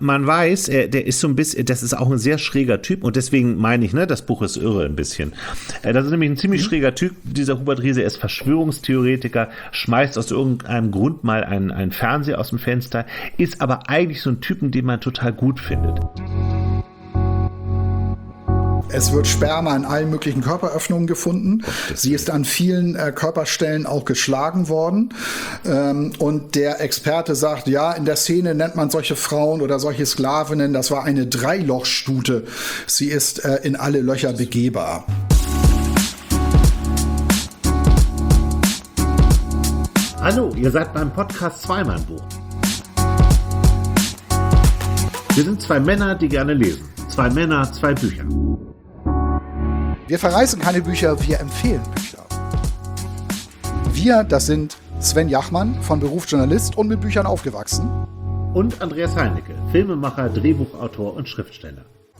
man weiß, der ist so ein bisschen, das ist auch ein sehr schräger Typ und deswegen meine ich, ne, das Buch ist irre ein bisschen. Das ist nämlich ein ziemlich schräger Typ, dieser Hubert Riese, er ist Verschwörungstheoretiker, schmeißt aus irgendeinem Grund mal einen Fernseher aus dem Fenster, ist aber eigentlich so ein Typen, den man total gut findet. Es wird Sperma in allen möglichen Körperöffnungen gefunden. Sie ist an vielen Körperstellen auch geschlagen worden. Und der Experte sagt, ja, in der Szene nennt man solche Frauen oder solche Sklavinnen, das war eine Dreilochstute. Sie ist in alle Löcher begehbar. Hallo, ihr seid beim Podcast Zweimann-Buch. Wir sind zwei Männer, die gerne lesen. Zwei Männer, zwei Bücher. Wir verreißen keine Bücher, wir empfehlen Bücher. Wir, das sind Sven Jachmann, von Beruf Journalist und mit Büchern aufgewachsen. Und Andreas Heinecke, Filmemacher, Drehbuchautor und Schriftsteller.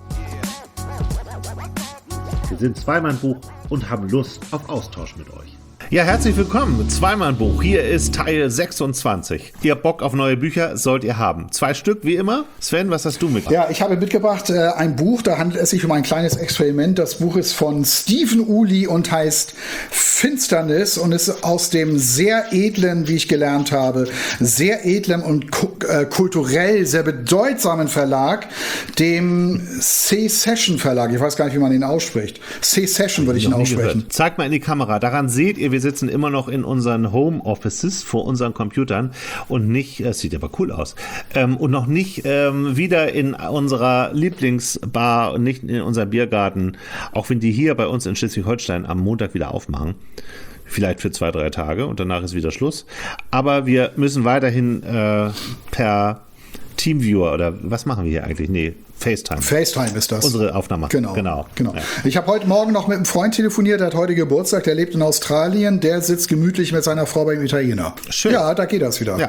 Wir sind Zweimann-Buch und haben Lust auf Austausch mit euch. Ja, herzlich willkommen. Zweimann-Buch. Hier ist Teil 26. Ihr Bock auf neue Bücher sollt ihr haben. 2 Stück, wie immer. Sven, was hast du mitgebracht? Ja, ich habe mitgebracht ein Buch, da handelt es sich um ein kleines Experiment. Das Buch ist von Stephen Uli und heißt Finsternis und ist aus dem sehr edlen, wie ich gelernt habe, sehr edlen und kulturell sehr bedeutsamen Verlag, dem Secession Verlag. Ich weiß gar nicht, wie man ihn ausspricht. Secession würde ich ihn aussprechen. Zeigt mal in die Kamera. Daran seht ihr, wir sitzen immer noch in unseren Home-Offices vor unseren Computern und nicht, es sieht aber cool aus, und noch nicht wieder in unserer Lieblingsbar und nicht in unserem Biergarten, auch wenn die hier bei uns in Schleswig-Holstein am Montag wieder aufmachen. Vielleicht für 2-3 Tage und danach ist wieder Schluss. Aber wir müssen weiterhin per Teamviewer oder was machen wir hier eigentlich? Nee, FaceTime. FaceTime ist das. Unsere Aufnahme. Genau. Ja. Ich habe heute Morgen noch mit einem Freund telefoniert, der hat heute Geburtstag, der lebt in Australien, der sitzt gemütlich mit seiner Frau beim Italiener. Schön. Ja, da geht das wieder. Ja.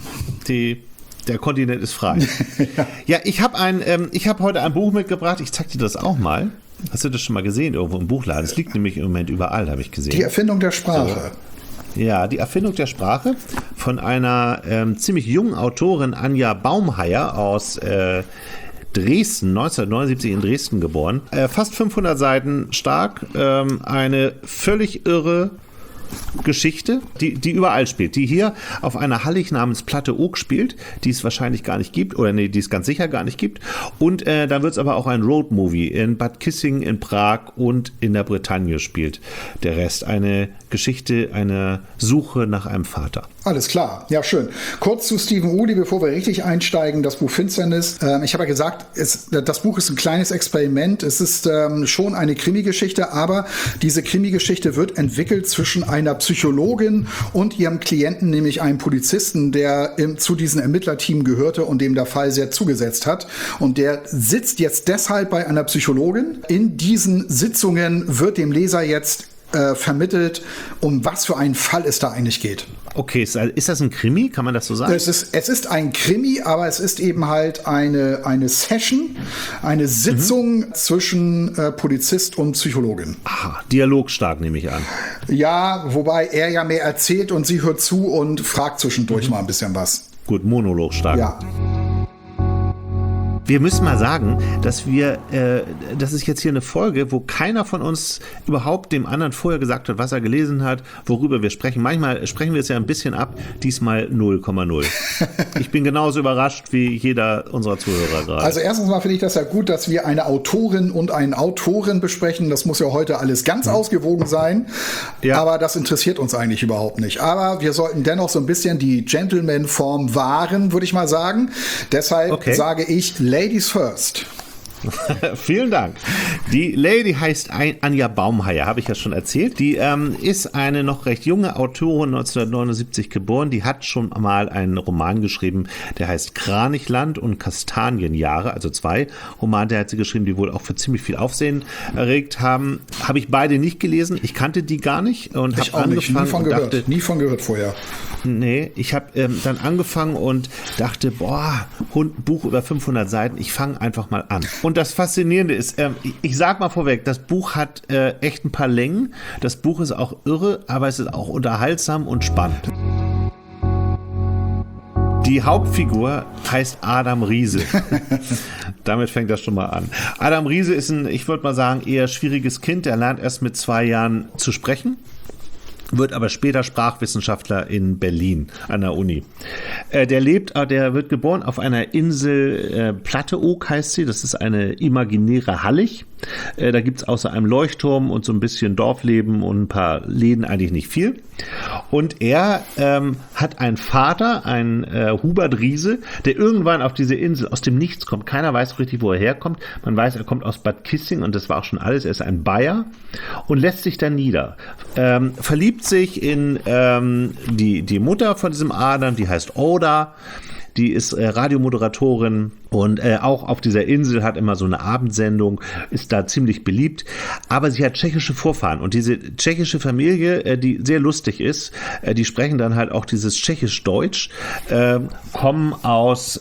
Der Kontinent ist frei. Ja, ich habe heute ein Buch mitgebracht, ich zeig dir das auch mal. Hast du das schon mal gesehen irgendwo im Buchladen? Es liegt nämlich im Moment überall, habe ich gesehen. Die Erfindung der Sprache. So. Ja, die Erfindung der Sprache von einer ziemlich jungen Autorin, Anja Baumheier aus Dresden, 1979 in Dresden geboren. Fast 500 Seiten stark, eine völlig irre Geschichte, die überall spielt, die hier auf einer Hallig namens Platte Oak spielt, die es wahrscheinlich gar nicht gibt, oder nee, die es ganz sicher gar nicht gibt. Und dann wird es aber auch ein Roadmovie in Bad Kissingen, in Prag und in der Bretagne spielt. Der Rest eine Geschichte, eine Suche nach einem Vater. Alles klar, ja schön. Kurz zu Stephen Uli, bevor wir richtig einsteigen, das Buch Finsternis. Ich habe ja gesagt, das Buch ist ein kleines Experiment. Es ist schon eine Krimi-Geschichte, aber diese Krimi-Geschichte wird entwickelt zwischen einer Psychologin und ihrem Klienten, nämlich einem Polizisten, der zu diesem Ermittlerteam gehörte und dem der Fall sehr zugesetzt hat. Und der sitzt jetzt deshalb bei einer Psychologin. In diesen Sitzungen wird dem Leser jetzt vermittelt, um was für einen Fall es da eigentlich geht. Okay, ist das ein Krimi? Kann man das so sagen? Es ist ein Krimi, aber es ist eben halt eine Session, eine Sitzung zwischen Polizist und Psychologin. Aha, dialogstark nehme ich an. Ja, wobei er ja mehr erzählt und sie hört zu und fragt zwischendurch mal ein bisschen was. Gut, monologstark. Ja. Wir müssen mal sagen, dass das ist jetzt hier eine Folge, wo keiner von uns überhaupt dem anderen vorher gesagt hat, was er gelesen hat, worüber wir sprechen. Manchmal sprechen wir es ja ein bisschen ab, diesmal 0,0. Ich bin genauso überrascht wie jeder unserer Zuhörer gerade. Also erstens mal finde ich das ja gut, dass wir eine Autorin und einen Autoren besprechen. Das muss ja heute alles ganz ausgewogen sein. Ja. Aber das interessiert uns eigentlich überhaupt nicht. Aber wir sollten dennoch so ein bisschen die Gentleman-Form wahren, würde ich mal sagen. Deshalb sage ich Ladies first. Vielen Dank. Die Lady heißt Anja Baumheier, habe ich ja schon erzählt. Die ist eine noch recht junge Autorin, 1979 geboren. Die hat schon mal einen Roman geschrieben, der heißt Kranichland und Kastanienjahre, also 2 Romane, der hat sie geschrieben, die wohl auch für ziemlich viel Aufsehen erregt haben. Habe ich beide nicht gelesen. Ich kannte die gar nicht und habe angefangen und dachte, nie von gehört vorher. Nee, ich habe dann angefangen und dachte, Buch über 500 Seiten, ich fange einfach mal an. Und das Faszinierende ist, ich sag mal vorweg, das Buch hat echt ein paar Längen, das Buch ist auch irre, aber es ist auch unterhaltsam und spannend. Die Hauptfigur heißt Adam Riese. Damit fängt das schon mal an. Adam Riese ist ich würde mal sagen, eher schwieriges Kind. Er lernt erst mit 2 Jahren zu sprechen, wird aber später Sprachwissenschaftler in Berlin an der Uni. Der wird geboren auf einer Insel, Platteoog heißt sie, das ist eine imaginäre Hallig. Da gibt es außer einem Leuchtturm und so ein bisschen Dorfleben und ein paar Läden eigentlich nicht viel. Und er hat einen Vater, einen Hubert Riese, der irgendwann auf diese Insel aus dem Nichts kommt. Keiner weiß richtig, wo er herkommt. Man weiß, er kommt aus Bad Kissing und das war auch schon alles. Er ist ein Bayer und lässt sich dann nieder. Verliebt sich in die Mutter von diesem Adam, die heißt Oda. Die ist Radiomoderatorin und auch auf dieser Insel hat immer so eine Abendsendung, ist da ziemlich beliebt. Aber sie hat tschechische Vorfahren und diese tschechische Familie, die sehr lustig ist, die sprechen dann halt auch dieses Tschechisch-Deutsch, kommen aus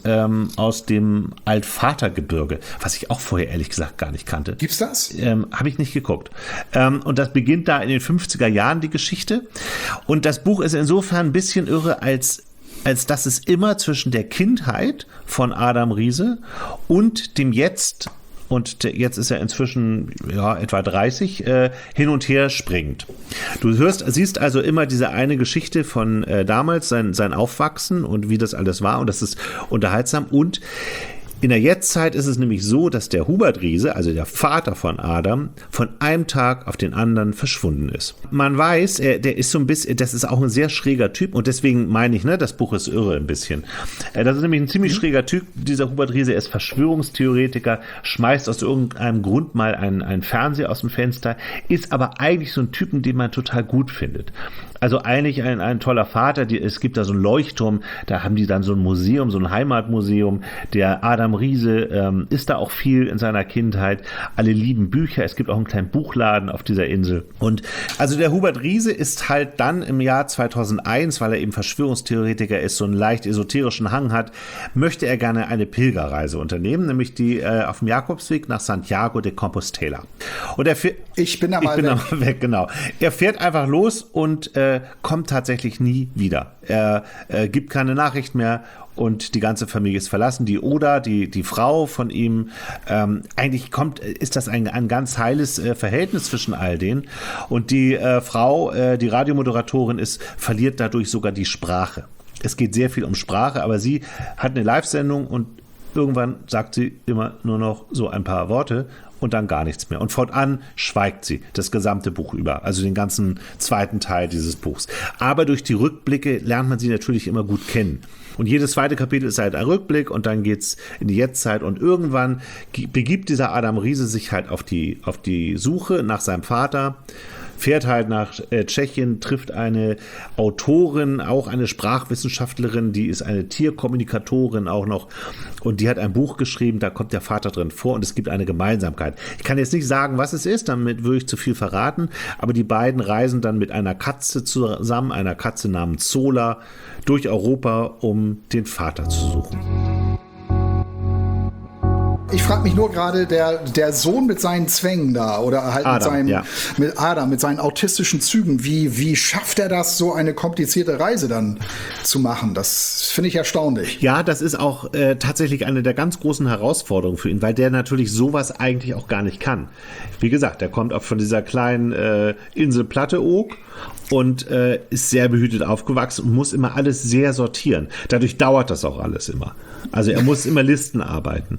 dem Altvatergebirge, was ich auch vorher ehrlich gesagt gar nicht kannte. Gibt's das? Habe ich nicht geguckt. Und das beginnt da in den 50er Jahren, die Geschichte. Und das Buch ist insofern ein bisschen irre, als dass es immer zwischen der Kindheit von Adam Riese und dem Jetzt, und jetzt ist er inzwischen etwa 30, hin und her springt. Du siehst also immer diese eine Geschichte von damals, sein Aufwachsen und wie das alles war, und das ist unterhaltsam. Und in der Jetztzeit ist es nämlich so, dass der Hubert Riese, also der Vater von Adam, von einem Tag auf den anderen verschwunden ist. Man weiß, der ist so ein bisschen, das ist auch ein sehr schräger Typ und deswegen meine ich, das Buch ist irre ein bisschen. Das ist nämlich ein ziemlich schräger Typ, dieser Hubert Riese. Er ist Verschwörungstheoretiker, schmeißt aus irgendeinem Grund mal einen Fernseher aus dem Fenster, ist aber eigentlich so ein Typen, den man total gut findet. Also eigentlich ein toller Vater. Es gibt da so einen Leuchtturm, da haben die dann so ein Museum, so ein Heimatmuseum. Der Adam Riese ist da auch viel in seiner Kindheit. Alle lieben Bücher. Es gibt auch einen kleinen Buchladen auf dieser Insel. Und also der Hubert Riese ist halt dann im Jahr 2001, weil er eben Verschwörungstheoretiker ist, so einen leicht esoterischen Hang hat, möchte er gerne eine Pilgerreise unternehmen, nämlich die auf dem Jakobsweg nach Santiago de Compostela. Und ich bin da mal weg, genau. Er fährt einfach los und kommt tatsächlich nie wieder. Er gibt keine Nachricht mehr und die ganze Familie ist verlassen. Die Oda, die Frau von ihm, eigentlich ist das ein ganz heiles Verhältnis zwischen all denen. Und die Frau, die Radiomoderatorin verliert dadurch sogar die Sprache. Es geht sehr viel um Sprache, aber sie hat eine Live-Sendung und irgendwann sagt sie immer nur noch so ein paar Worte und dann gar nichts mehr. Und fortan schweigt sie das gesamte Buch über, also den ganzen zweiten Teil dieses Buchs. Aber durch die Rückblicke lernt man sie natürlich immer gut kennen. Und jedes zweite Kapitel ist halt ein Rückblick und dann geht's in die Jetztzeit und irgendwann begibt dieser Adam Riese sich halt auf die Suche nach seinem Vater, fährt halt nach Tschechien, trifft eine Autorin, auch eine Sprachwissenschaftlerin, die ist eine Tierkommunikatorin auch noch und die hat ein Buch geschrieben, da kommt der Vater drin vor und es gibt eine Gemeinsamkeit. Ich kann jetzt nicht sagen, was es ist, damit würde ich zu viel verraten, aber die beiden reisen dann mit einer Katze zusammen, einer Katze namens Zola, durch Europa, um den Vater zu suchen. Ich frage mich nur gerade, der Sohn mit seinen Zwängen da oder halt Adam, mit seinen autistischen Zügen, wie schafft er das, so eine komplizierte Reise dann zu machen? Das finde ich erstaunlich. Ja, das ist auch tatsächlich eine der ganz großen Herausforderungen für ihn, weil der natürlich sowas eigentlich auch gar nicht kann. Wie gesagt, der kommt auch von dieser kleinen Insel Platteoog und ist sehr behütet aufgewachsen und muss immer alles sehr sortieren. Dadurch dauert das auch alles immer. Also er muss immer Listen abarbeiten.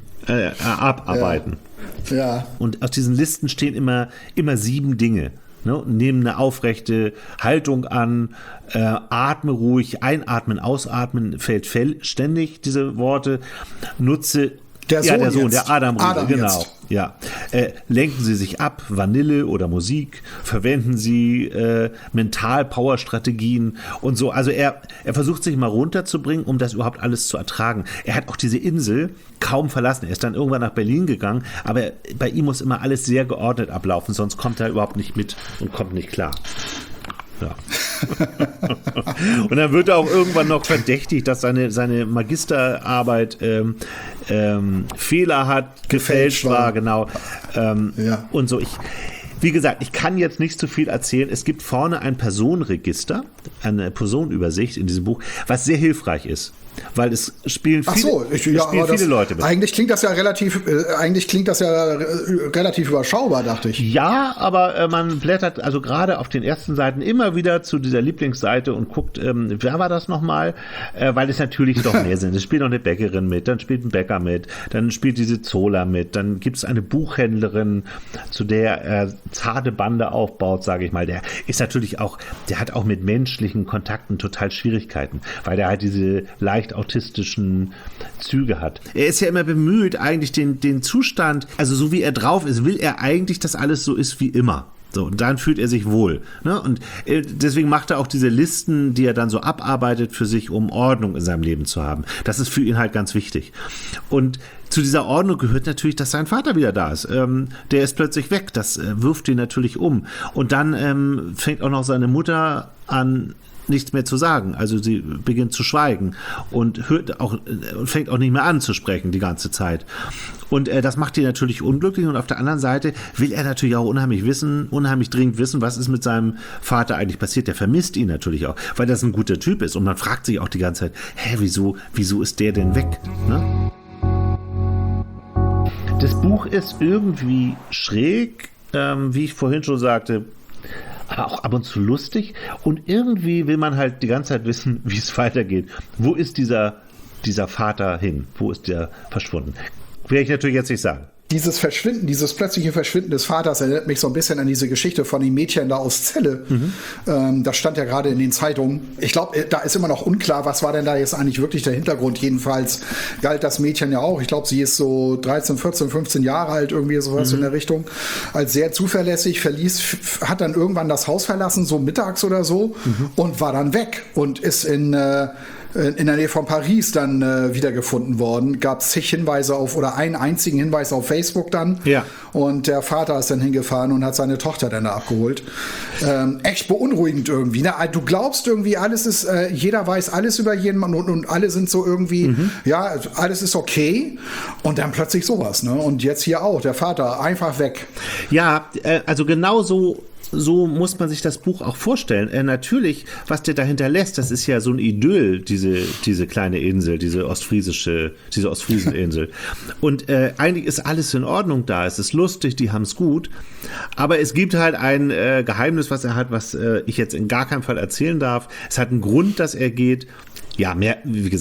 Ja. Und aus diesen Listen stehen immer 7 Dinge. Ne? Nehmen eine aufrechte Haltung an, atme ruhig, einatmen, ausatmen, fällt ständig diese Worte, nutze der Sohn, der Adam Riese, genau. Jetzt. Ja. Lenken Sie sich ab, Vanille oder Musik, verwenden Sie Mental-Power-Strategien und so. Also er versucht sich mal runterzubringen, um das überhaupt alles zu ertragen. Er hat auch diese Insel kaum verlassen. Er ist dann irgendwann nach Berlin gegangen, aber bei ihm muss immer alles sehr geordnet ablaufen, sonst kommt er überhaupt nicht mit und kommt nicht klar. Ja. Und dann wird er auch irgendwann noch verdächtigt, dass seine Magisterarbeit Fehler hat, gefälscht war, genau. Ja. Und so. Wie gesagt, ich kann jetzt nicht zu viel erzählen. Es gibt vorne ein Personenregister, eine Personenübersicht in diesem Buch, was sehr hilfreich ist. weil es spielen viele Leute mit. Eigentlich klingt das ja relativ überschaubar, dachte ich. Ja, aber man blättert also gerade auf den ersten Seiten immer wieder zu dieser Lieblingsseite und guckt, wer war das nochmal? Weil es natürlich doch mehr sind. Es spielt noch eine Bäckerin mit, dann spielt ein Bäcker mit, dann spielt diese Zola mit, dann gibt es eine Buchhändlerin, zu der er zarte Bande aufbaut, sage ich mal. Der ist natürlich auch, der hat auch mit menschlichen Kontakten total Schwierigkeiten, weil der halt diese leicht autistischen Züge hat. Er ist ja immer bemüht, eigentlich den Zustand, also so wie er drauf ist, will er eigentlich, dass alles so ist wie immer. So, und dann fühlt er sich wohl. Ne? Und deswegen macht er auch diese Listen, die er dann so abarbeitet für sich, um Ordnung in seinem Leben zu haben. Das ist für ihn halt ganz wichtig. Und zu dieser Ordnung gehört natürlich, dass sein Vater wieder da ist. Der ist plötzlich weg. Das wirft ihn natürlich um. Und dann fängt auch noch seine Mutter an, nichts mehr zu sagen. Also sie beginnt zu schweigen und fängt auch nicht mehr an zu sprechen die ganze Zeit. Und das macht ihn natürlich unglücklich. Und auf der anderen Seite will er natürlich auch unheimlich dringend wissen, was ist mit seinem Vater eigentlich passiert. Der vermisst ihn natürlich auch, weil das ein guter Typ ist. Und man fragt sich auch die ganze Zeit, wieso ist der denn weg? Ne? Das Buch ist irgendwie schräg, wie ich vorhin schon sagte, aber auch ab und zu lustig, und irgendwie will man halt die ganze Zeit wissen, wie es weitergeht. Wo ist dieser Vater hin? Wo ist der verschwunden? Werde ich natürlich jetzt nicht sagen. Dieses plötzliche Verschwinden des Vaters erinnert mich so ein bisschen an diese Geschichte von dem Mädchen da aus Celle. Das stand ja gerade in den Zeitungen. Ich glaube, da ist immer noch unklar, was war denn da jetzt eigentlich wirklich der Hintergrund. Jedenfalls galt das Mädchen ja auch. Ich glaube, sie ist so 13, 14, 15 Jahre alt, irgendwie sowas in der Richtung. Als sehr zuverlässig, hat dann irgendwann das Haus verlassen, so mittags oder so, und war dann weg und ist in der Nähe von Paris dann wiedergefunden worden. Gab es zig Hinweise oder einen einzigen Hinweis auf Facebook dann. Ja. Und der Vater ist dann hingefahren und hat seine Tochter dann da abgeholt. Echt beunruhigend irgendwie. Ne? Du glaubst irgendwie, alles ist, jeder weiß alles über jemanden und alle sind so irgendwie, ja, alles ist okay. Und dann plötzlich sowas. Ne? Und jetzt hier auch, der Vater einfach weg. Ja, also genau so muss man sich das Buch auch vorstellen. Natürlich, was der dahinter lässt, das ist ja so ein Idyll, diese kleine Insel, diese Ostfrieseninsel. Und eigentlich ist alles in Ordnung da. Es ist lustig, die haben es gut. Aber es gibt halt ein Geheimnis, was er hat, was ich jetzt in gar keinem Fall erzählen darf. Es hat einen Grund, dass er geht. Ja, mehr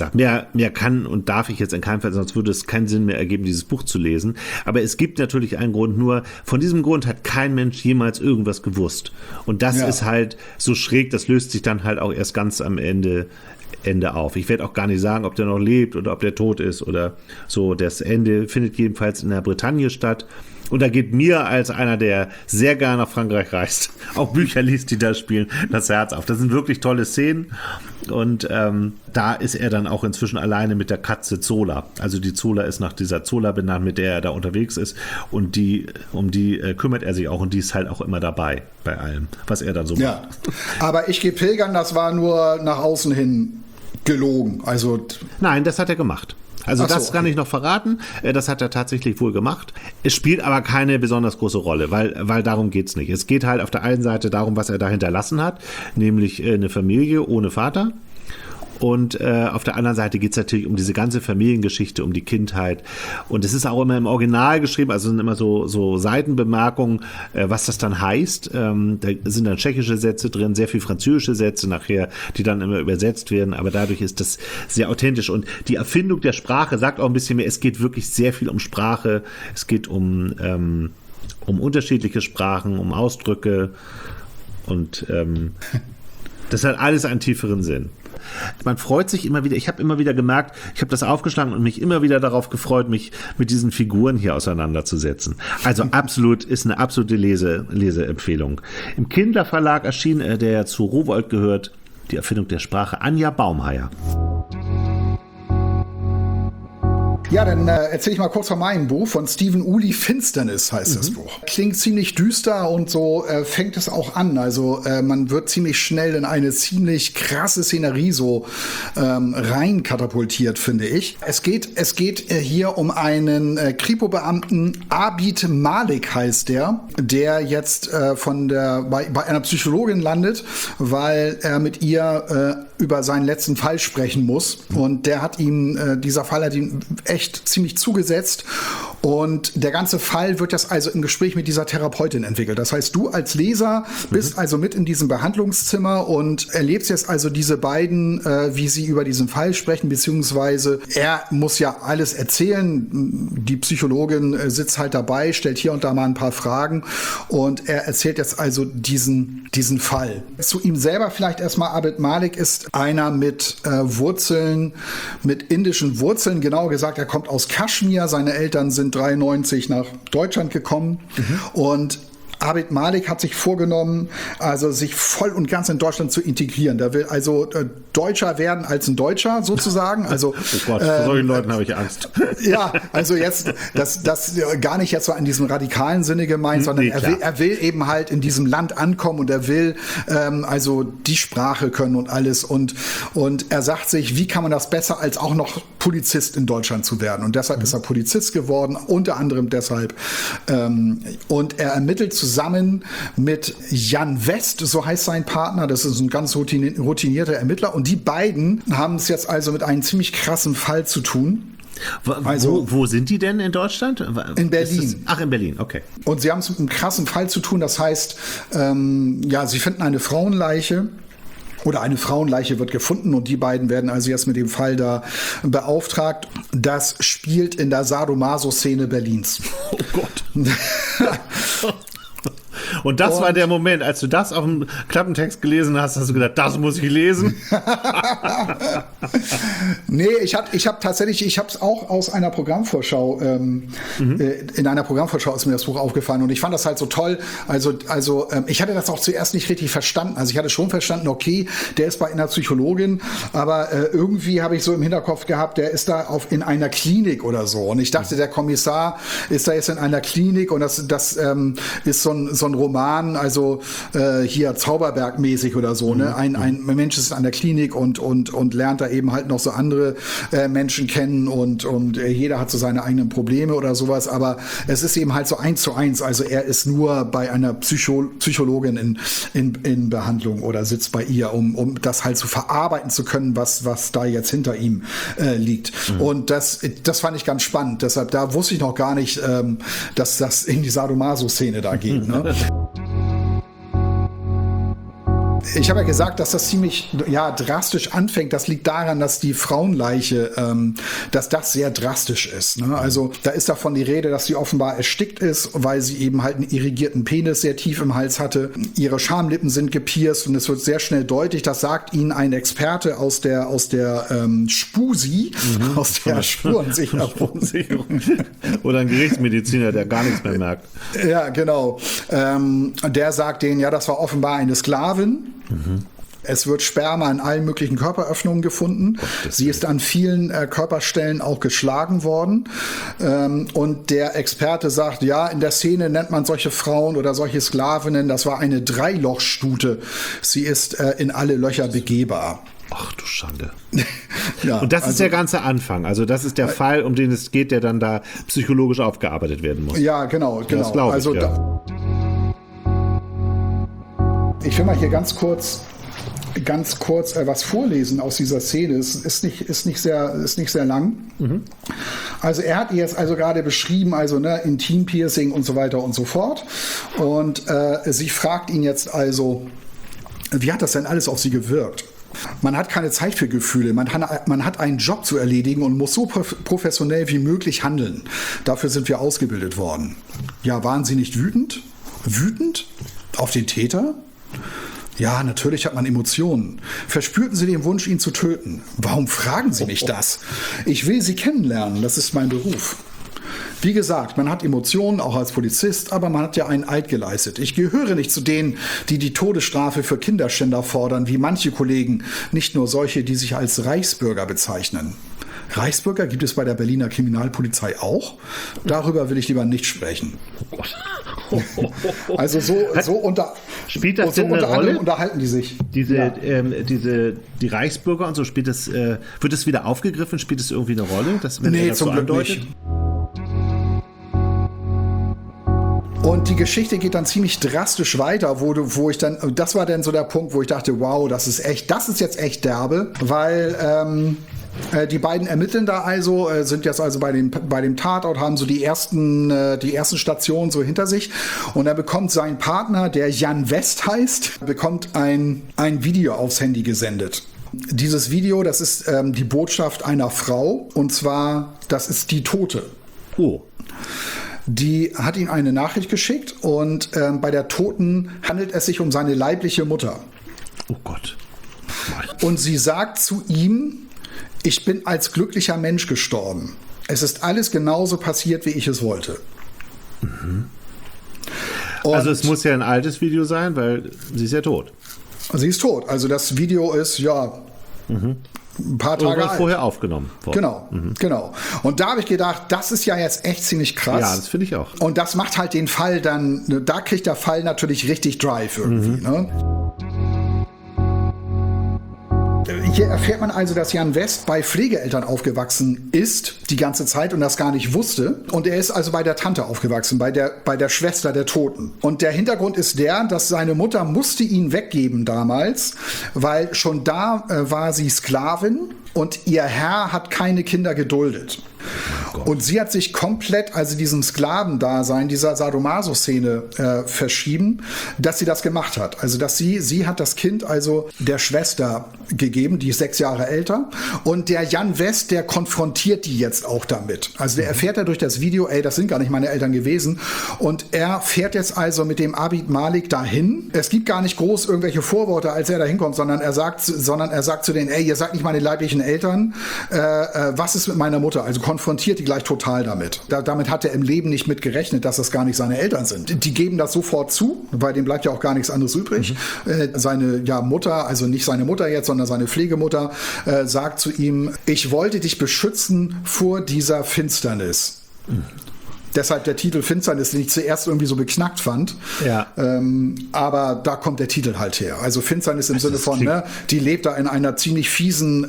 kann und darf ich jetzt in keinem Fall, sonst würde es keinen Sinn mehr ergeben, dieses Buch zu lesen. Aber es gibt natürlich einen Grund, nur von diesem Grund hat kein Mensch jemals irgendwas gewusst. Und das ist halt so schräg, das löst sich dann halt auch erst ganz am Ende auf. Ich werde auch gar nicht sagen, ob der noch lebt oder ob der tot ist oder so. Das Ende findet jedenfalls in der Bretagne statt. Und da geht mir als einer, der sehr gerne nach Frankreich reist, auch Bücher liest, die da spielen, das Herz auf. Das sind wirklich tolle Szenen. Und da ist er dann auch inzwischen alleine mit der Katze Zola. Also die Zola ist nach dieser Zola benannt, mit der er da unterwegs ist. Und um die kümmert er sich auch. Und die ist halt auch immer dabei bei allem, was er dann so macht. Ja, aber Ich gehe pilgern, das war nur nach außen hin gelogen. Also nein, das hat er gemacht. Also das kann ich noch verraten. Das hat er tatsächlich wohl gemacht. Es spielt aber keine besonders große Rolle, weil darum geht's nicht. Es geht halt auf der einen Seite darum, was er da hinterlassen hat, nämlich eine Familie ohne Vater. Und auf der anderen Seite geht es natürlich um diese ganze Familiengeschichte, um die Kindheit. Und es ist auch immer im Original geschrieben, also sind immer so Seitenbemerkungen, was das dann heißt. Da sind dann tschechische Sätze drin, sehr viel französische Sätze nachher, die dann immer übersetzt werden. Aber dadurch ist das sehr authentisch. Und die Erfindung der Sprache sagt auch ein bisschen mehr, es geht wirklich sehr viel um Sprache. Es geht um unterschiedliche Sprachen, um Ausdrücke. Und das hat alles einen tieferen Sinn. Man freut sich immer wieder, ich habe immer wieder gemerkt, ich habe das aufgeschlagen und mich immer wieder darauf gefreut, mich mit diesen Figuren hier auseinanderzusetzen. Also ist eine absolute Leseempfehlung. Im Kindler Verlag erschien, der zu Rowohlt gehört, die Erfindung der Sprache, Anja Baumheier. Ja, dann erzähle ich mal kurz von meinem Buch, von Stephen Uli, Finsternis heißt das Buch. Klingt ziemlich düster und so fängt es auch an. Also man wird ziemlich schnell in eine ziemlich krasse Szenerie so rein katapultiert, finde ich. Es geht hier um einen Kripo-Beamten, Abid Malik heißt der jetzt bei einer Psychologin landet, weil er mit ihr über seinen letzten Fall sprechen muss. Und dieser Fall hat ihm echt ziemlich zugesetzt. Und der ganze Fall wird jetzt also im Gespräch mit dieser Therapeutin entwickelt. Das heißt, du als Leser bist also mit in diesem Behandlungszimmer und erlebst jetzt also diese beiden, wie sie über diesen Fall sprechen, beziehungsweise er muss ja alles erzählen. Die Psychologin sitzt halt dabei, stellt hier und da mal ein paar Fragen und er erzählt jetzt also diesen Fall. Zu ihm selber vielleicht erstmal: Abid Malik ist einer mit indischen Wurzeln. Genauer gesagt, er kommt aus Kaschmir. Seine Eltern sind 1993 nach Deutschland gekommen und Abid Malik hat sich vorgenommen, also sich voll und ganz in Deutschland zu integrieren. Der will also Deutscher werden als ein Deutscher sozusagen. Also, oh Gott, vor solchen Leuten habe ich Angst. Ja, also jetzt, das gar nicht jetzt so in diesem radikalen Sinne gemeint, sondern er will eben halt in diesem Land ankommen und er will also die Sprache können und alles. Und er sagt sich, wie kann man das besser, als auch noch Polizist in Deutschland zu werden? Und deshalb ist er Polizist geworden, unter anderem deshalb. Und er ermittelt zusammen mit Jan West, so heißt sein Partner. Das ist ein ganz routinierter Ermittler. Und die beiden haben es jetzt also mit einem ziemlich krassen Fall zu tun. Wo sind die denn in Deutschland? In Berlin. In Berlin, okay. Und sie haben es mit einem krassen Fall zu tun. Das heißt, sie finden eine Frauenleiche. Oder eine Frauenleiche wird gefunden und die beiden werden also jetzt mit dem Fall da beauftragt. Das spielt in der Sadomaso-Szene Berlins. Oh Gott. Und das war der Moment, als du das auf dem Klappentext gelesen hast, hast du gedacht, das muss ich lesen? Nee, ich habe es auch aus einer Programmvorschau, in einer Programmvorschau ist mir das Buch aufgefallen und ich fand das halt so toll. Also ich hatte das auch zuerst nicht richtig verstanden. Also ich hatte schon verstanden, okay, der ist bei einer Psychologin, aber irgendwie habe ich so im Hinterkopf gehabt, der ist da in einer Klinik oder so. Und ich dachte, der Kommissar ist da jetzt in einer Klinik und das ist so ein Roman, also hier Zauberberg-mäßig oder so. Ne? Ein Mensch ist an der Klinik und lernt da eben halt noch so andere Menschen kennen und jeder hat so seine eigenen Probleme oder sowas, aber es ist eben halt so 1:1, also er ist nur bei einer Psychologin in Behandlung oder sitzt bei ihr, um das halt zu verarbeiten zu können, was da jetzt hinter ihm liegt. Und das fand ich ganz spannend, deshalb, da wusste ich noch gar nicht, dass das in die Sadomaso-Szene da geht. Ne? Ich habe ja gesagt, dass das ziemlich drastisch anfängt. Das liegt daran, dass die Frauenleiche, dass das sehr drastisch ist. Ne? Also da ist davon die Rede, dass sie offenbar erstickt ist, weil sie eben halt einen irrigierten Penis sehr tief im Hals hatte. Ihre Schamlippen sind gepierst und es wird sehr schnell deutlich. Das sagt ihnen ein Experte aus der SPUSI, aus der Spurensicherung. Oder ein Gerichtsmediziner, der gar nichts mehr merkt. Ja, genau. Der sagt denen, ja, das war offenbar eine Sklavin. Es wird Sperma in allen möglichen Körperöffnungen gefunden. Sie ist an vielen Körperstellen auch geschlagen worden. Und der Experte sagt, ja, in der Szene nennt man solche Frauen oder solche Sklavinnen, das war eine Dreilochstute. Sie ist in alle Löcher begehbar. Ach du Schande. Ja, und das ist der ganze Anfang. Also das ist der Fall, um den es geht, der dann da psychologisch aufgearbeitet werden muss. Ja, genau. Das glaube ich, Ich will mal hier ganz kurz was vorlesen aus dieser Szene. Es ist nicht sehr lang. Also er hat jetzt also gerade beschrieben, also Intimpiercing und so weiter und so fort. Und sie fragt ihn jetzt also, wie hat das denn alles auf sie gewirkt? Man hat keine Zeit für Gefühle, man hat einen Job zu erledigen und muss so professionell wie möglich handeln. Dafür sind wir ausgebildet worden. Ja, waren Sie nicht wütend? Wütend? Auf den Täter? Ja, natürlich hat man Emotionen. Verspürten Sie den Wunsch, ihn zu töten? Warum fragen Sie mich das? Ich will Sie kennenlernen, das ist mein Beruf. Wie gesagt, man hat Emotionen, auch als Polizist, aber man hat ja einen Eid geleistet. Ich gehöre nicht zu denen, die die Todesstrafe für Kinderschänder fordern, wie manche Kollegen, nicht nur solche, die sich als Reichsbürger bezeichnen. Reichsbürger gibt es bei der Berliner Kriminalpolizei auch? Darüber will ich lieber nicht sprechen. Also spielt das denn eine Rolle? Unterhalten die sich. Die Reichsbürger und so, wird das wieder aufgegriffen? Spielt das irgendwie eine Rolle? Nee, zum Glück nicht. Und die Geschichte geht dann ziemlich drastisch weiter, wo ich dann, das war dann so der Punkt, wo ich dachte, wow, das ist jetzt echt derbe, weil die beiden ermitteln da also, sind jetzt also bei dem Tatort, haben so die ersten Stationen so hinter sich. Und dann bekommt sein Partner, der Jan West heißt, bekommt ein Video aufs Handy gesendet. Dieses Video, das ist die Botschaft einer Frau, und zwar, das ist die Tote. Oh. Die hat ihm eine Nachricht geschickt, und bei der Toten handelt es sich um seine leibliche Mutter. Oh Gott. Und sie sagt zu ihm: Ich bin als glücklicher Mensch gestorben. Es ist alles genauso passiert, wie ich es wollte. Mhm. Also es muss ja ein altes Video sein, weil sie ist ja tot. Sie ist tot. Also das Video ist ein paar Tage alt. Vorher aufgenommen worden. Genau. Und da habe ich gedacht, das ist ja jetzt echt ziemlich krass. Ja, das finde ich auch. Und das macht halt den Fall dann, da kriegt der Fall natürlich richtig Drive irgendwie. Ne? Hier erfährt man also, dass Jan West bei Pflegeeltern aufgewachsen ist, die ganze Zeit, und das gar nicht wusste. Und er ist also bei der Tante aufgewachsen, bei der Schwester der Toten. Und der Hintergrund ist der, dass seine Mutter musste ihn weggeben damals, weil schon da war sie Sklavin und ihr Herr hat keine Kinder geduldet. Und sie hat sich komplett, also diesem Sklavendasein, dieser Sadomaso-Szene verschrieben, dass sie das gemacht hat. Also dass sie hat das Kind also der Schwester gegeben, die ist 6 Jahre älter. Und der Jan West, der konfrontiert die jetzt auch damit. Also der erfährt ja durch das Video, das sind gar nicht meine Eltern gewesen. Und er fährt jetzt also mit dem Abid Malik dahin. Es gibt gar nicht groß irgendwelche Vorworte, als er da hinkommt, sondern er sagt zu denen, ihr seid nicht meine leiblichen Eltern. Was ist mit meiner Mutter? Also konfrontiert die gleich total damit. Damit hat er im Leben nicht mit gerechnet, dass das gar nicht seine Eltern sind. Die geben das sofort zu, weil dem bleibt ja auch gar nichts anderes übrig. Seine Mutter, also nicht seine Mutter jetzt, sondern seine Pflegemutter, sagt zu ihm: Ich wollte dich beschützen vor dieser Finsternis. Deshalb der Titel Finsternis, den ich zuerst irgendwie so beknackt fand. Ja. Aber da kommt der Titel halt her. Also Finsternis im Sinne von, die lebt da in einer ziemlich fiesen,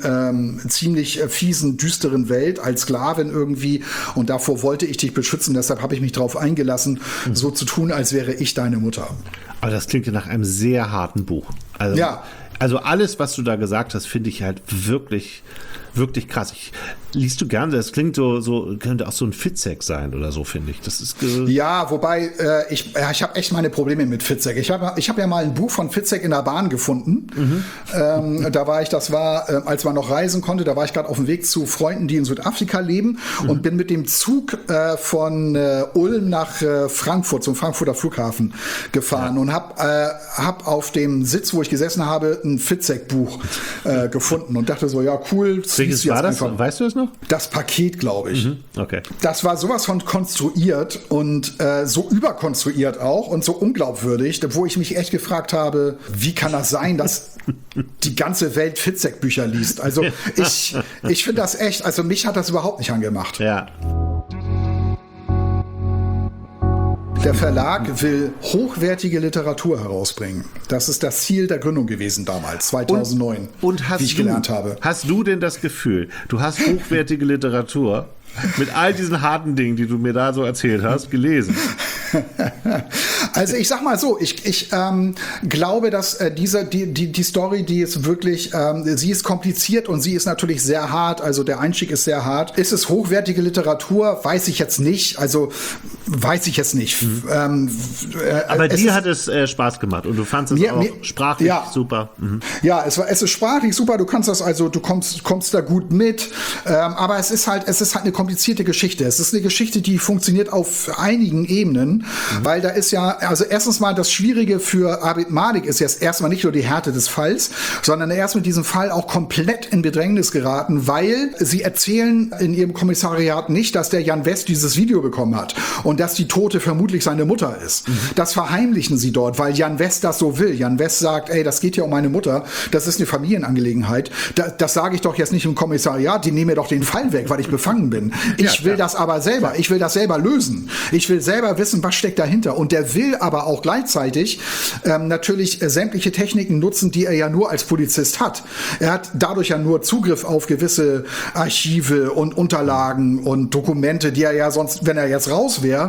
düsteren Welt als Sklavin irgendwie. Und davor wollte ich dich beschützen. Deshalb habe ich mich darauf eingelassen, so zu tun, als wäre ich deine Mutter. Aber das klingt ja nach einem sehr harten Buch. Also, also alles, was du da gesagt hast, finde ich halt wirklich, wirklich krass. Liest du gerne? Das klingt so könnte auch so ein Fitzek sein oder so, finde ich. Das ist ja, wobei ich habe echt meine Probleme mit Fitzek. Ich hab ja mal ein Buch von Fitzek in der Bahn gefunden. Das war, als man noch reisen konnte, da war ich gerade auf dem Weg zu Freunden, die in Südafrika leben, und bin mit dem Zug von Ulm nach Frankfurt, zum Frankfurter Flughafen gefahren und hab auf dem Sitz, wo ich gesessen habe, ein Fitzek-Buch gefunden und dachte so, ja cool. Welches war das? Weißt du das noch? Das Paket, glaube ich. Okay. Das war sowas von konstruiert und so überkonstruiert auch und so unglaubwürdig, wo ich mich echt gefragt habe, wie kann das sein, dass die ganze Welt Fitzek-Bücher liest? Also ich finde das echt, also mich hat das überhaupt nicht angemacht. Ja. Der Verlag will hochwertige Literatur herausbringen. Das ist das Ziel der Gründung gewesen damals, 2009, wie ich gelernt habe. Hast du denn das Gefühl, du hast hochwertige Literatur mit all diesen harten Dingen, die du mir da so erzählt hast, gelesen? Also ich sag mal so, ich glaube, dass die Story, die ist wirklich, sie ist kompliziert und sie ist natürlich sehr hart, also der Einstieg ist sehr hart. Ist es hochwertige Literatur? Weiß ich jetzt nicht, Aber dir hat es Spaß gemacht und du fandest es auch sprachlich super. Ja, es ist sprachlich super, du kannst das, also du kommst da gut mit, aber es ist halt eine komplizierte Geschichte. Es ist eine Geschichte, die funktioniert auf einigen Ebenen, weil da ist ja, also erstens mal das Schwierige für Abid Malik ist jetzt erstmal nicht nur die Härte des Falls, sondern er ist mit diesem Fall auch komplett in Bedrängnis geraten, weil sie erzählen in ihrem Kommissariat nicht, dass der Jan West dieses Video bekommen hat und dass die Tote vermutlich seine Mutter ist. Das verheimlichen sie dort, weil Jan West das so will. Jan West sagt, das geht ja um meine Mutter, das ist eine Familienangelegenheit. Das sage ich doch jetzt nicht im Kommissariat, die nehmen mir doch den Fall weg, weil ich befangen bin. Ich will das aber selber, ich will das selber lösen. Ich will selber wissen, was steckt dahinter. Und der will will aber auch gleichzeitig natürlich sämtliche Techniken nutzen, die er ja nur als Polizist hat. Er hat dadurch ja nur Zugriff auf gewisse Archive und Unterlagen und Dokumente, die er ja sonst, wenn er jetzt raus wäre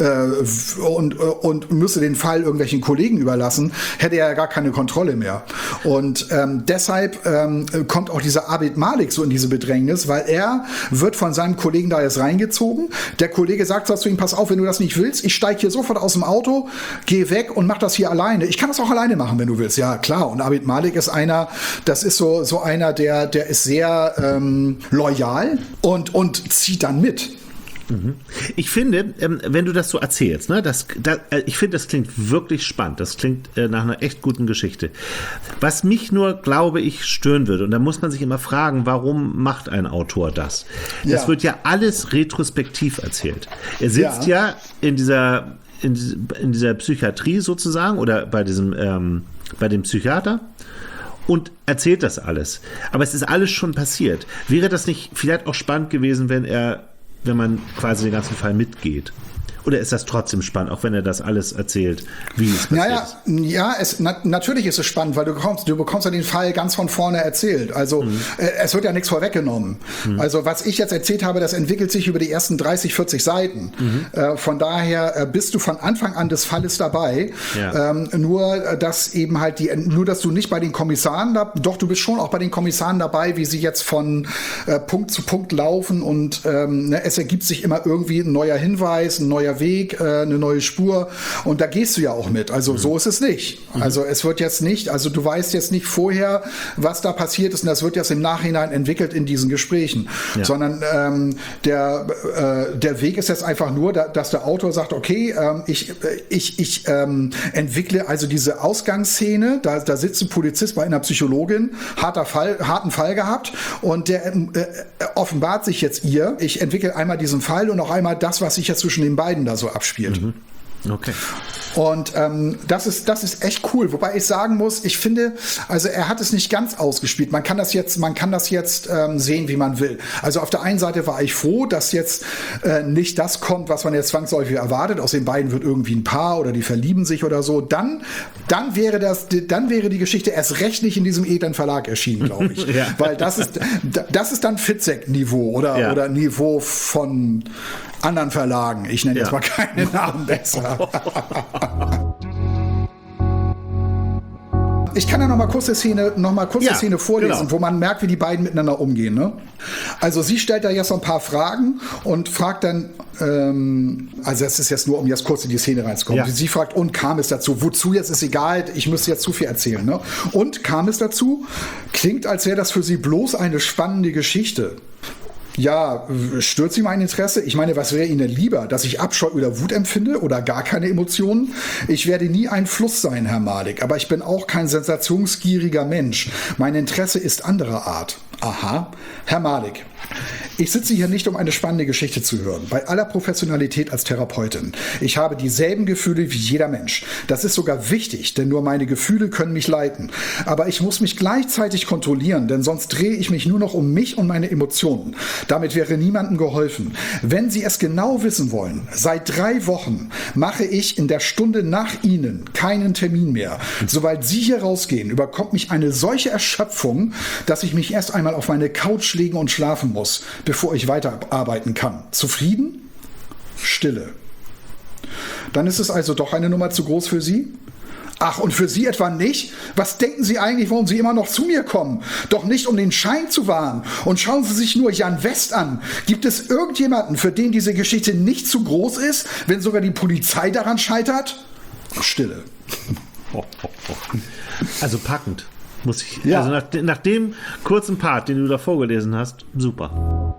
und müsste den Fall irgendwelchen Kollegen überlassen, hätte er ja gar keine Kontrolle mehr. Und deshalb kommt auch dieser Abid Malik so in diese Bedrängnis, weil er wird von seinem Kollegen da jetzt reingezogen. Der Kollege sagt zu ihm, pass auf, wenn du das nicht willst, ich steige hier sofort aus dem Auto, geh weg und mach das hier alleine. Ich kann das auch alleine machen, wenn du willst. Ja, klar. Und Abid Malik ist einer, das ist so einer, der ist sehr loyal und zieht dann mit. Ich finde, wenn du das so erzählst, ne, ich finde, das klingt wirklich spannend. Das klingt nach einer echt guten Geschichte. Was mich nur, glaube ich, stören würde, und da muss man sich immer fragen, warum macht ein Autor das? Das wird ja alles retrospektiv erzählt. Er sitzt ja in dieser Psychiatrie sozusagen oder bei dem Psychiater und erzählt das alles. Aber es ist alles schon passiert. Wäre das nicht vielleicht auch spannend gewesen, wenn man quasi den ganzen Fall mitgeht? Oder ist das trotzdem spannend, auch wenn er das alles erzählt, wie es passiert ist? Natürlich ist es spannend, weil du bekommst ja den Fall ganz von vorne erzählt. Also es wird ja nichts vorweggenommen. Also was ich jetzt erzählt habe, das entwickelt sich über die ersten 30, 40 Seiten. Von daher bist du von Anfang an des Falles dabei. Ja. Nur, dass du nicht bei den Kommissaren, doch du bist schon auch bei den Kommissaren dabei, wie sie jetzt von Punkt zu Punkt laufen und es ergibt sich immer irgendwie ein neuer Hinweis, ein neuer Weg, eine neue Spur und da gehst du ja auch mit. Also so ist es nicht. Also es wird jetzt nicht, also du weißt jetzt nicht vorher, was da passiert ist und das wird jetzt im Nachhinein entwickelt in diesen Gesprächen. Ja. Sondern der Weg ist jetzt einfach nur, dass der Autor sagt, okay, ich entwickle also diese Ausgangsszene, da sitzt ein Polizist bei einer Psychologin, harten Fall gehabt und der offenbart sich jetzt ihr. Ich entwickle einmal diesen Fall und auch einmal das, was sich jetzt zwischen den beiden da so abspielt. Okay. Und das ist echt cool. Wobei ich sagen muss, ich finde, also er hat es nicht ganz ausgespielt. Man kann das jetzt sehen, wie man will. Also auf der einen Seite war ich froh, dass jetzt nicht das kommt, was man jetzt zwangsläufig erwartet. Aus den beiden wird irgendwie ein Paar oder die verlieben sich oder so. Dann wäre die Geschichte erst recht nicht in diesem edlen Verlag erschienen, glaube ich. Ja. Weil das ist dann Fitzek-Niveau oder Niveau von anderen Verlagen. Ich nenne jetzt mal keine Namen besser. Ich kann ja noch mal kurz die Szene vorlesen, genau, wo man merkt, wie die beiden miteinander umgehen. Ne? Also sie stellt da jetzt so ein paar Fragen und fragt dann, also es ist jetzt nur, um jetzt kurz in die Szene reinzukommen. Ja. Sie fragt, und kam es dazu? Wozu jetzt ist egal, ich müsste jetzt zu viel erzählen. Ne? Und kam es dazu? Klingt, als wäre das für sie bloß eine spannende Geschichte. Ja, stört Sie mein Interesse? Ich meine, was wäre Ihnen lieber, dass ich Abscheu oder Wut empfinde oder gar keine Emotionen? Ich werde nie ein Fluss sein, Herr Malik, aber ich bin auch kein sensationsgieriger Mensch. Mein Interesse ist anderer Art. Aha, Herr Malik, ich sitze hier nicht, um eine spannende Geschichte zu hören. Bei aller Professionalität als Therapeutin. Ich habe dieselben Gefühle wie jeder Mensch. Das ist sogar wichtig, denn nur meine Gefühle können mich leiten. Aber ich muss mich gleichzeitig kontrollieren, denn sonst drehe ich mich nur noch um mich und meine Emotionen. Damit wäre niemandem geholfen. Wenn Sie es genau wissen wollen, seit 3 Wochen mache ich in der Stunde nach Ihnen keinen Termin mehr. Sobald Sie hier rausgehen, überkommt mich eine solche Erschöpfung, dass ich mich erst einmal auf meine Couch legen und schlafen muss, bevor ich weiterarbeiten kann. Zufrieden? Stille. Dann ist es also doch eine Nummer zu groß für Sie? Ach, und für Sie etwa nicht? Was denken Sie eigentlich, warum Sie immer noch zu mir kommen? Doch nicht, um den Schein zu wahren. Und schauen Sie sich nur Jan West an. Gibt es irgendjemanden, für den diese Geschichte nicht zu groß ist, wenn sogar die Polizei daran scheitert? Stille. Also packend. Muss ich, ja. Also nach dem kurzen Part, den du da vorgelesen hast, super.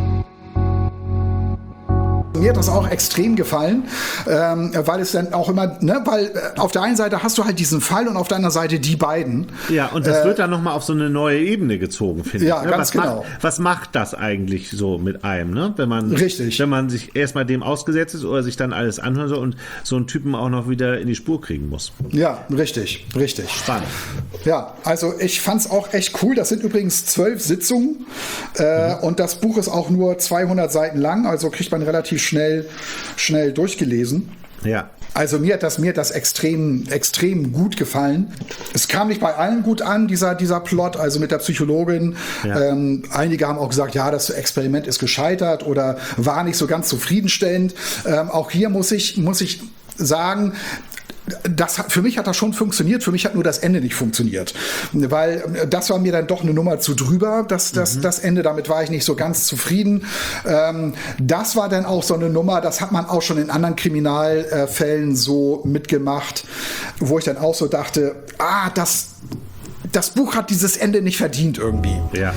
Mir hat das auch extrem gefallen, weil es dann auch immer, ne, weil auf der einen Seite hast du halt diesen Fall und auf der anderen Seite die beiden. Ja, und das wird dann nochmal auf so eine neue Ebene gezogen, finde ich. Ja, ne? Ganz genau. Was macht das eigentlich so mit einem, ne? Wenn man sich erstmal dem ausgesetzt ist oder sich dann alles anhören soll und so einen Typen auch noch wieder in die Spur kriegen muss. Ja, richtig. Spannend. Ja, also ich fand es auch echt cool. Das sind übrigens 12 Sitzungen und das Buch ist auch nur 200 Seiten lang, also kriegt man relativ schnell durchgelesen. Ja. Also mir hat das extrem gut gefallen. Es kam nicht bei allen gut an, dieser Plot, also mit der Psychologin. Ja. Einige haben auch gesagt, ja, das Experiment ist gescheitert oder war nicht so ganz zufriedenstellend. Auch hier muss ich sagen, für mich hat das schon funktioniert, für mich hat nur das Ende nicht funktioniert, weil das war mir dann doch eine Nummer zu drüber, das Ende, damit war ich nicht so ganz zufrieden. Das war dann auch so eine Nummer, das hat man auch schon in anderen Kriminalfällen so mitgemacht, wo ich dann auch so dachte, das Buch hat dieses Ende nicht verdient irgendwie. Ja.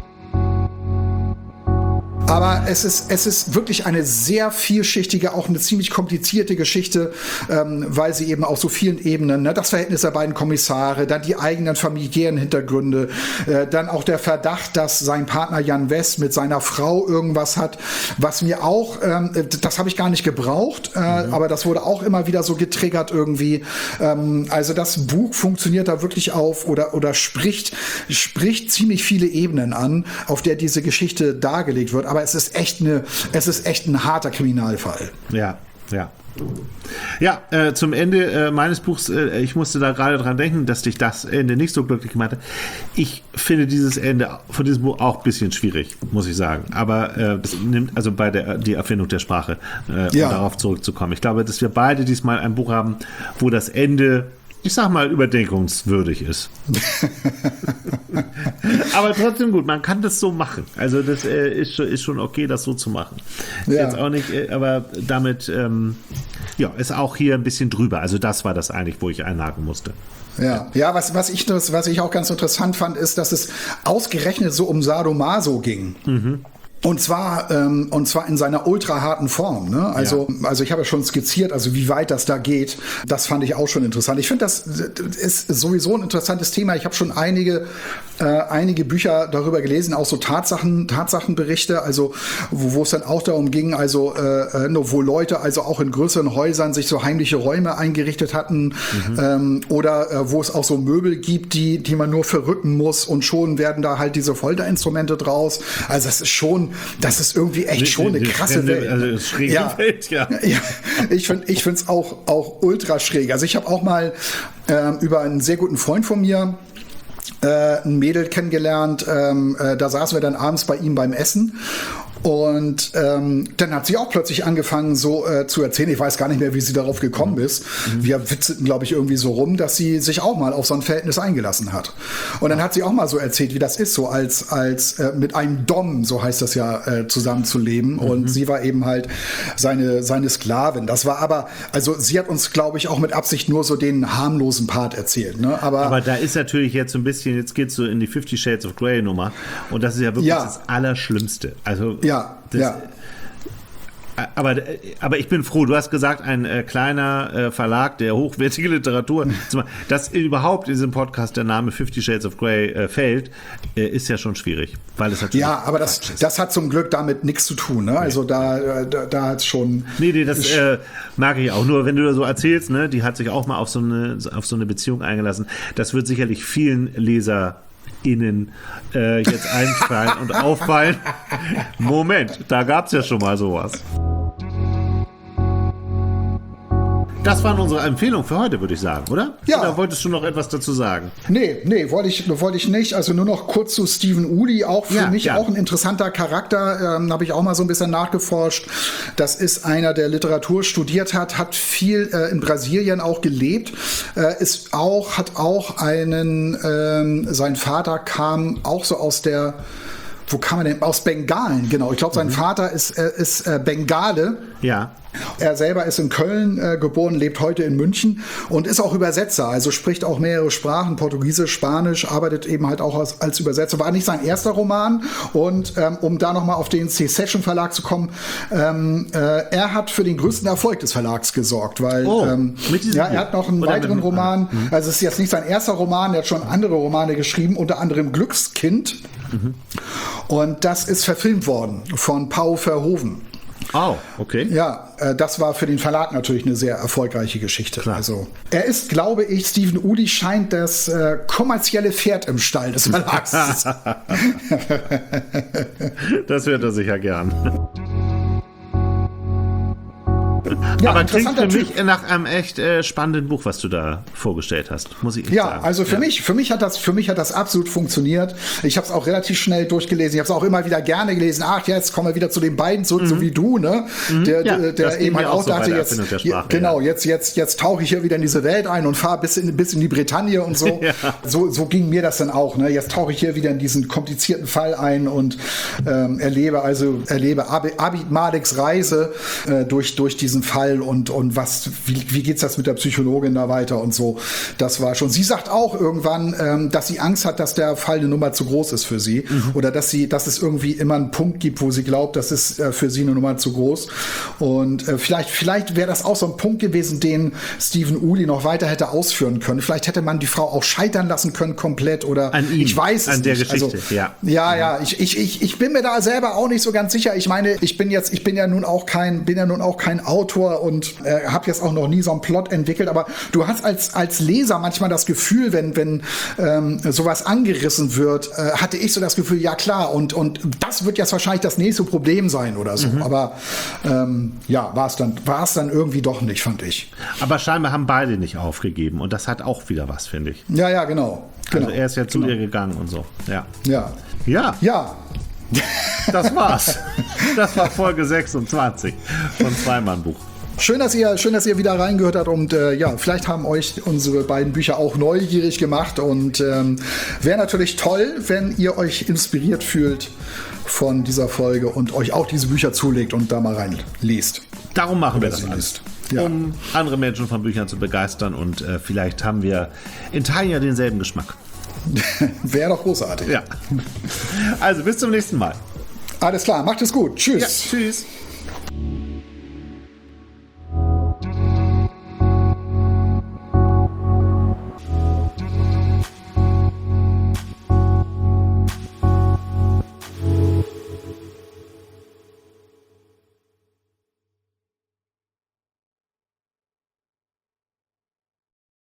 Aber es ist wirklich eine sehr vielschichtige, auch eine ziemlich komplizierte Geschichte, weil sie eben auf so vielen Ebenen, ne, das Verhältnis der beiden Kommissare, dann die eigenen familiären Hintergründe, dann auch der Verdacht, dass sein Partner Jan West mit seiner Frau irgendwas hat, was mir auch, das habe ich gar nicht gebraucht, aber das wurde auch immer wieder so getriggert irgendwie. Also das Buch funktioniert da wirklich auf oder spricht ziemlich viele Ebenen an, auf der diese Geschichte dargelegt wird. Aber es ist echt ein harter Kriminalfall. Ja. Ja, zum Ende meines Buchs, ich musste da gerade dran denken, dass dich das Ende nicht so glücklich gemacht hat. Ich finde dieses Ende von diesem Buch auch ein bisschen schwierig, muss ich sagen. Aber das nimmt also die Erfindung der Sprache, um darauf zurückzukommen. Ich glaube, dass wir beide diesmal ein Buch haben, wo das Ende, ich sag mal, überdenkungswürdig ist. Aber trotzdem gut, man kann das so machen. Also das ist schon okay, das so zu machen. Ist jetzt auch nicht, aber damit ist auch hier ein bisschen drüber. Also das war das eigentlich, wo ich einhaken musste. Ja, was ich auch ganz interessant fand, ist, dass es ausgerechnet so um Sadomaso ging. Mhm. Und zwar in seiner ultra harten Form. Ne? Also ich habe ja schon skizziert, also wie weit das da geht. Das fand ich auch schon interessant. Ich finde, das ist sowieso ein interessantes Thema. Ich habe schon einige Bücher darüber gelesen, auch so Tatsachenberichte, also wo es dann auch darum ging, also wo Leute also auch in größeren Häusern sich so heimliche Räume eingerichtet hatten, oder wo es auch so Möbel gibt, die man nur verrücken muss, und schon werden da halt diese Folterinstrumente draus. Also das ist irgendwie echt schon eine krasse Welt. Also schräge Welt, ja. Ich finde es auch ultra schräg. Also ich habe auch mal über einen sehr guten Freund von mir ein Mädel kennengelernt. Da saßen wir dann abends bei ihm beim Essen. Und dann hat sie auch plötzlich angefangen so zu erzählen, ich weiß gar nicht mehr, wie sie darauf gekommen ist. Wir witzten, glaube ich, irgendwie so rum, dass sie sich auch mal auf so ein Verhältnis eingelassen hat. Und dann hat sie auch mal so erzählt, wie das ist, so als mit einem Dom, so heißt das ja, zusammenzuleben. Und sie war eben halt seine Sklavin. Das war aber, also sie hat uns, glaube ich, auch mit Absicht nur so den harmlosen Part erzählt. Ne? Aber da ist natürlich jetzt so ein bisschen, jetzt geht's so in die 50 Shades of Grey Nummer. Und das ist ja wirklich das Allerschlimmste. Also Aber ich bin froh, du hast gesagt, ein kleiner Verlag, der hochwertige Literatur, dass überhaupt in diesem Podcast der Name 50 Shades of Grey fällt, ist ja schon schwierig, weil es natürlich aber das hat zum Glück damit nichts zu tun, ne? Also da hat es schon... Nee, das mag ich auch, nur wenn du da so erzählst, ne, die hat sich auch mal auf so eine Beziehung eingelassen, das wird sicherlich vielen LeserInnen jetzt einfallen und auffallen. Moment, da gab es ja schon mal sowas. Das waren unsere Empfehlungen für heute, würde ich sagen, oder? Ja. Oder wolltest du noch etwas dazu sagen? Nee, wollte ich nicht. Also nur noch kurz zu Stephen Uli, auch für mich auch ein interessanter Charakter. Habe ich auch mal so ein bisschen nachgeforscht. Das ist einer, der Literatur studiert hat viel in Brasilien auch gelebt. Hat auch sein Vater kam auch so aus der... Wo kam er denn? Aus Bengalen, genau. Ich glaube, sein Vater ist Bengale. Ja. Er selber ist in Köln geboren, lebt heute in München und ist auch Übersetzer, also spricht auch mehrere Sprachen, Portugiesisch, Spanisch, arbeitet eben halt auch als Übersetzer. War nicht sein erster Roman, und um da nochmal auf den C-Session Verlag zu kommen, er hat für den größten Erfolg des Verlags gesorgt, weil er hat noch einen weiteren Roman, also es ist jetzt nicht sein erster Roman, er hat schon andere Romane geschrieben, unter anderem Glückskind, und das ist verfilmt worden von Paul Verhoeven. Oh, okay. Ja, das war für den Verlag natürlich eine sehr erfolgreiche Geschichte. Klar. Also, er ist, glaube ich, Stephen Uli scheint das kommerzielle Pferd im Stall des Verlags zu sein. Das hört er sicher gern. Ja, aber klingt für interessanter mich nach einem echt spannenden Buch, was du da vorgestellt hast, muss ich echt sagen. Ja, also für mich hat das absolut funktioniert. Ich habe es auch relativ schnell durchgelesen. Ich habe es auch immer wieder gerne gelesen. Ach, jetzt kommen wir wieder zu den beiden zurück, so wie du, ne? Der eben halt auch so dachte, jetzt tauche ich hier wieder in diese Welt ein und fahre bis in die Bretagne und so. Ja. So ging mir das dann auch. Ne? Jetzt tauche ich hier wieder in diesen komplizierten Fall ein und erlebe Abid Maliks Reise durch diesen Fall und wie geht's das mit der Psychologin da weiter und so. Das war schon. Sie sagt auch irgendwann, dass sie Angst hat, dass der Fall eine Nummer zu groß ist für sie oder dass es irgendwie immer einen Punkt gibt, wo sie glaubt, das ist für sie eine Nummer zu groß. Und vielleicht wäre das auch so ein Punkt gewesen, den Stephen Uli noch weiter hätte ausführen können. Vielleicht hätte man die Frau auch scheitern lassen können komplett oder an ihm, ich weiß es an der nicht. Geschichte. Also, ich bin mir da selber auch nicht so ganz sicher. Ich meine, ich bin ja nun auch kein Autor und habe jetzt auch noch nie so einen Plot entwickelt, aber du hast als Leser manchmal das Gefühl, wenn sowas angerissen wird, hatte ich so das Gefühl, ja klar, und das wird jetzt wahrscheinlich das nächste Problem sein oder so. Aber war es dann irgendwie doch nicht, fand ich. Aber scheinbar haben beide nicht aufgegeben und das hat auch wieder was, finde ich. Ja, genau. Also er ist ja zu ihr gegangen und so. Ja. Das war's. Das war Folge 26 von Zweimann-Buch. Schön, dass ihr wieder reingehört habt und vielleicht haben euch unsere beiden Bücher auch neugierig gemacht und wäre natürlich toll, wenn ihr euch inspiriert fühlt von dieser Folge und euch auch diese Bücher zulegt und da mal reinliest. Darum machen wir das alles. Ja. Um andere Menschen von Büchern zu begeistern und vielleicht haben wir in Teilen ja denselben Geschmack. Wäre doch großartig. Ja. Also bis zum nächsten Mal. Alles klar, macht es gut. Tschüss. Ja, tschüss.